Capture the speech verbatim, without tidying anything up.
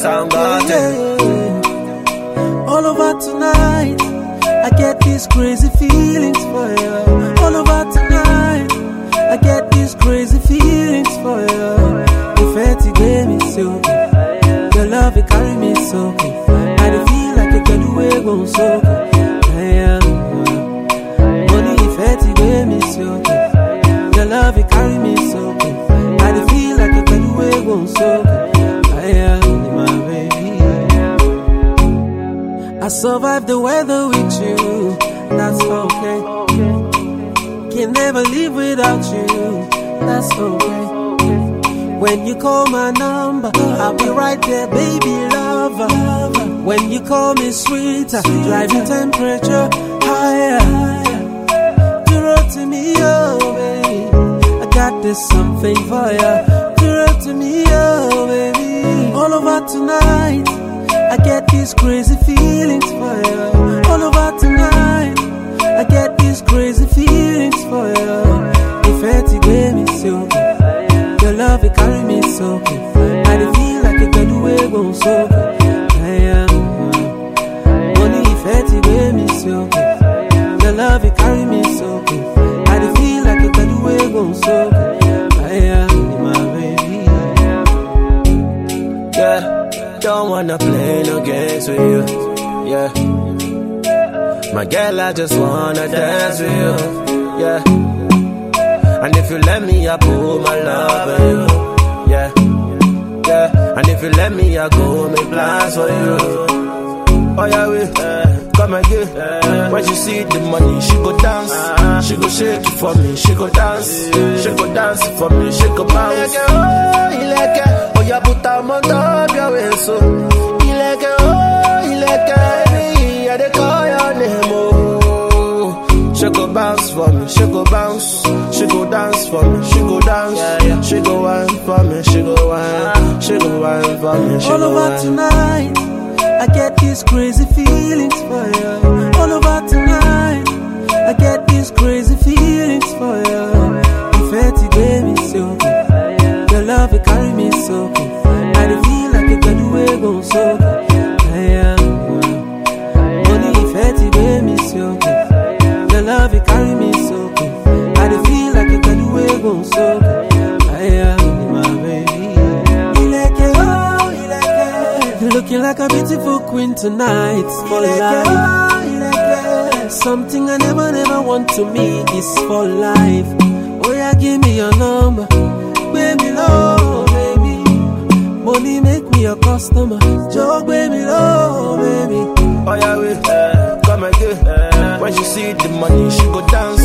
sound got it. All over tonight, I get these crazy feelings for you. All over tonight, I get these crazy feelings for you. If it gave me so good, your love it carry me so good. I dey feel like a girl who gon' so good. I am money. If it gave me so good, your love it carry me so good. I dey feel like a girl who gon' so good. I am my baby. I survived the weather with you, that's okay. Can never live without you, that's okay. When you call my number, I'll be right there, baby lover. When you call me sweeter, driving temperature higher. You wrote to me, oh baby, I got this something for you. You wrote to me, oh baby, all over tonight, I get these crazy feelings for you. All over tonight, I get these crazy feelings for you. If it gave me so good, your love it carry me so good. I dey feel like a girl who gon' so good. I am money. If it gave me so good, your love it carry me so good. I dey feel like a girl who gon' so good. I am my baby. Yeah. Don't wanna play no games with you, yeah. My girl, I just wanna dance with you, yeah. And if you let me, I put my love in you, yeah, yeah. And if you let me, I go make plans for you. Oh yeah, we uh, come again. Uh, when she see the money, she go dance. Uh, she go shake it for me. She go dance. Yeah. She go dance for me. She go bounce. Oh, like it. Oh, yeah, put her on top your waist. So, he like it. Oh, he like it. Yeah, they call your name. Oh, she go bounce for me. She go bounce. She go dance for me. She go dance. Yeah, yeah. She go wine for me. She go wine. She go wine for me. She all go over wine. Tonight, I get these crazy feelings for you. All over tonight, I get these crazy feelings for you. If it gave me so good, your love it carry me so good. I dey feel like a girl who gon' so good. I am money. If it gave me so good, your love it carry me so good. I dey feel like a girl who gon' so good. I am my baby. Looking like a beautiful queen tonight for life. Something I never, never want to meet is for life. Oh yeah, give me your number, baby, low, baby. Money make me a customer, joke, baby, low, baby. Oh yeah, we uh, come again. Uh, when she see the money, she go dance.